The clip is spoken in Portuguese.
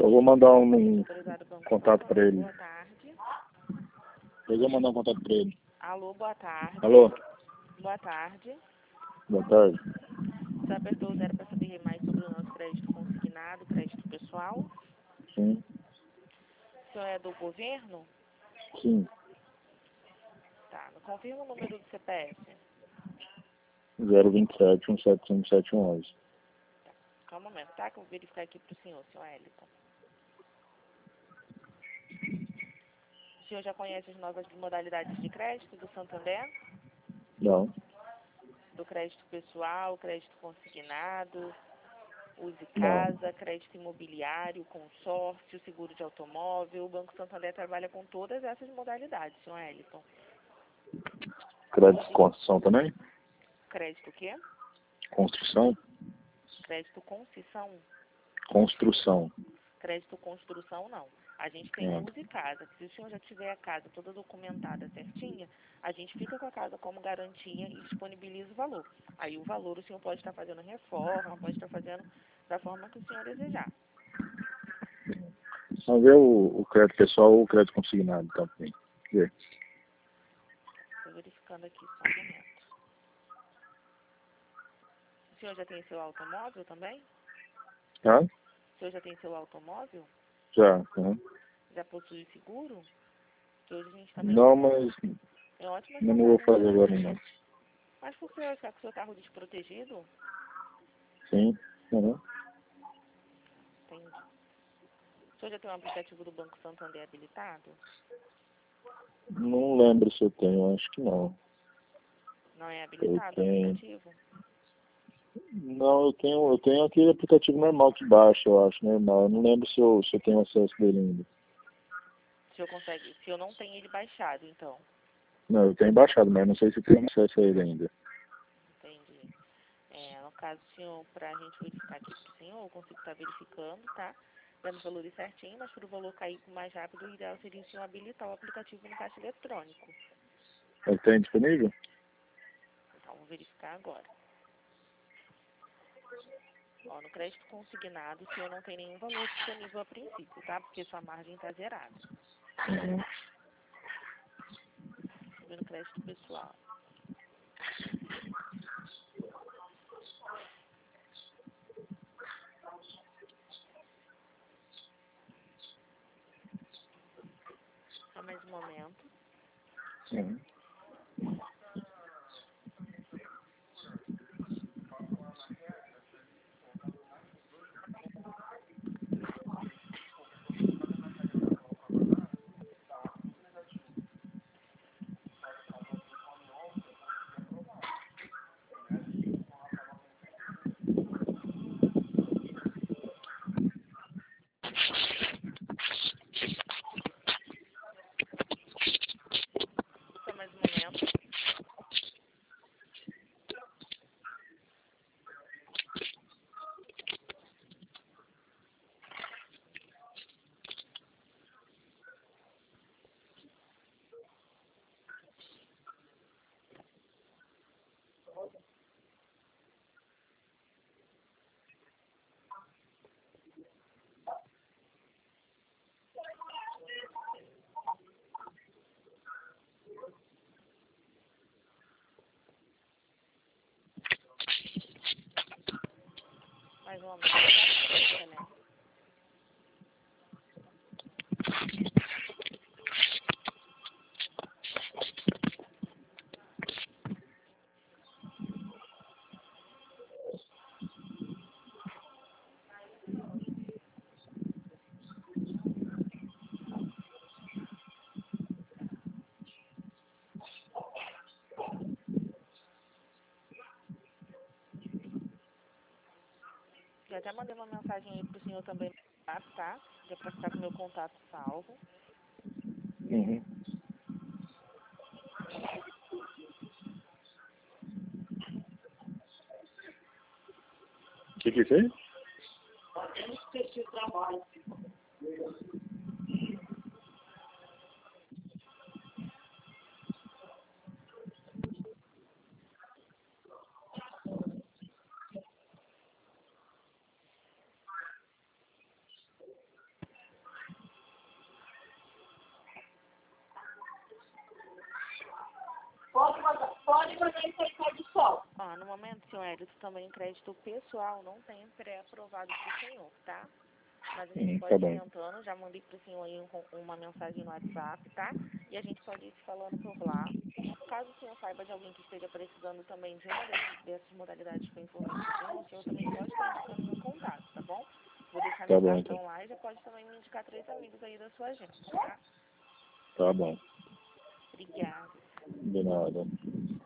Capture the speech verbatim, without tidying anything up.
Eu vou mandar um, um Autorizado Banco contato para ele. Boa tarde. Eu vou mandar um contato para ele. Alô, boa tarde. Alô? Boa tarde. Boa tarde. Você apertou o zero para saber mais sobre o nosso crédito consignado, crédito pessoal. Sim. O senhor é do governo? Sim. Tá. Me confirma o número do C P F. zero vinte e sete, um sete cinco sete um onze. Calma um momento, tá? Que eu vou verificar aqui para o senhor, senhor Eliton. O senhor já conhece as novas modalidades de crédito do Santander? Não. Do crédito pessoal, crédito consignado, use Não. casa, crédito imobiliário, consórcio, seguro de automóvel. O Banco Santander trabalha com todas essas modalidades, senhor Eliton. Crédito de construção também? Crédito o quê? Construção? Crédito concessão. Construção. Crédito construção, não. A gente tem Hum. use casa. Se o senhor já tiver a casa toda documentada certinha, a gente fica com a casa como garantia e disponibiliza o valor. Aí o valor o senhor pode estar fazendo reforma, pode estar fazendo da forma que o senhor desejar. Vamos ver o, o crédito pessoal ou o crédito consignado também. Ver. Estou verificando aqui só um momento. O senhor já tem seu automóvel também? Tá? O senhor já tem seu automóvel? Já. Uhum. Já possui seguro? Que hoje a gente também Não, mas é ótimo eu não vou essa fazer agora não. Mas por que vai ficar com o seu carro desprotegido? Sim. Uhum. Entendi. O senhor já tem um aplicativo do Banco Santander habilitado? Não lembro se eu tenho, acho que não. Não é Eu habilitado o tenho. aplicativo? Não, eu tenho, eu tenho aquele aplicativo normal que baixa, eu acho, normal. Eu não lembro se eu, se eu tenho acesso dele ainda. Se eu consegue, se eu não tenho ele baixado, então. Não, eu tenho baixado, mas não sei se eu tenho acesso a ele ainda. Entendi. É, no caso, senhor, para a gente verificar aqui para o senhor, eu consigo estar verificando, tá? Dando os valores certinho, mas para o valor cair mais rápido, o ideal seria o senhor habilitar o aplicativo no caixa eletrônico. Ele tem disponível? Então, vou verificar agora. Ó, no crédito consignado, o senhor não tem nenhum valor disponível a princípio, tá? Porque sua margem está zerada. Uhum. Deixa eu ver no crédito pessoal. Só mais um momento. Uhum. Só mais um momento. Mais um momento. Excelente. Já até mandei uma mensagem aí pro senhor também no WhatsApp, tá? Já para ficar com o meu contato salvo. Uhum. O que que é isso aí? Ó, no momento, senhor Hélito, também crédito pessoal não tem pré-aprovado para o senhor, tá? Mas a gente Hum, pode tá ir bem. tentando, já mandei para o senhor aí um, uma mensagem no WhatsApp, tá? E a gente pode ir se falando por lá. Caso o senhor saiba de alguém que esteja precisando também de uma dessas, dessas modalidades que eu informei para o senhor, o senhor também pode estar indicando meu contato, tá bom? Vou deixar Tá meu bom, então. cartão lá e já pode também me indicar três amigos aí da sua agenda, tá? Tá bom. Obrigada. De nada.